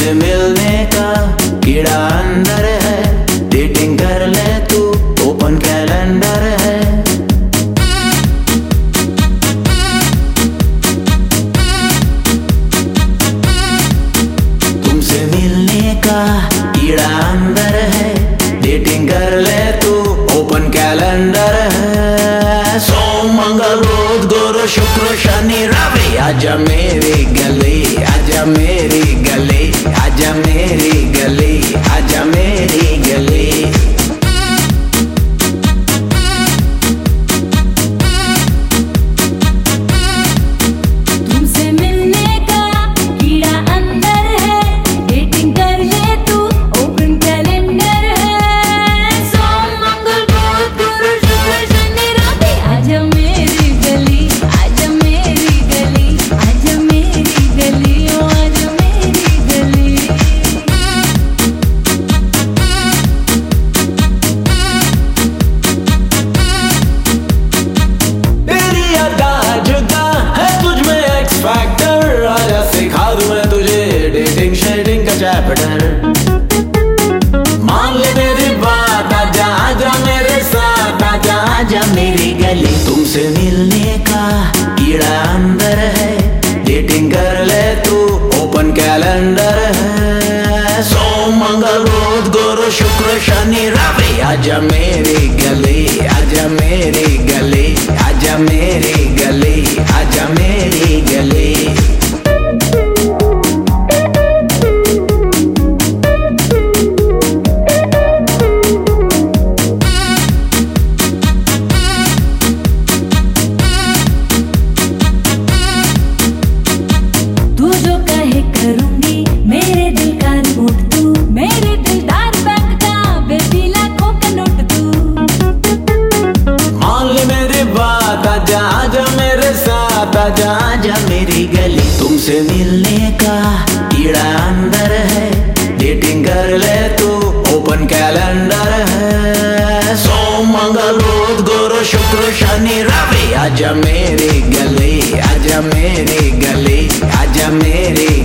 तुमसे मिलने का कीड़ा अंदर है, डेटिंग कर ले तू, ओपन कैलेंडर है। तुमसे मिलने का कीड़ा अंदर है, डेटिंग कर ले तू, ओपन कैलेंडर है। सोम मंगल बुध गुरु शुक्र शनि रवि, आजा मेरी गली, आजा मेरी गली, आजा मेरी गली, आजा मेरी गली। तुमसे मिलने का कीड़ा अंदर है, डेटिंग कर ले तू, ओपन कैलेंडर है। सोम मंगल बुध गुरु शुक्र शनि रवि, आजा मेरी गली, आजा मेरी गली, आजा मेरी गली, ओ आजा मेरी गली। तेरी अदा जुदा है, तुझ में एक्स फैक्टर, आजा सिखा दूं मैं तुझे डेटिंग शेडिंग का चैप्टर। मान ले मेरी बात, आजा आजा मेरे साथ, आजा आजा मेरी गली। तुमसे मिलने का कीड़ा अंदर है, डेटिंग कर ले तू, ओपन कैलेंडर है। सोम मंगल बुध गुरु शुक्र शनि रवि, आजा मेरी गली, आजा मेरी गली, आजा मेरी गली, आजा मेरी गली। तू जो कहे करूंगी, मेरे दिल का रिमोट तू, मेरे दिलदार बैंक का बेबी लाखों का नोट तू। मान ले मेरी बात, आजा आजा मेरे साथ, आजा आजा मेरी गली। तुमसे मिलने का कीड़ा अंदर है, डेटिंग कर ले तू, ओपन कैलेंडर है। सोम मंगल बुध गुरु शुक्र शनि रवि, आजा मेरी गली, आजा मेरी गली, आजा मेरी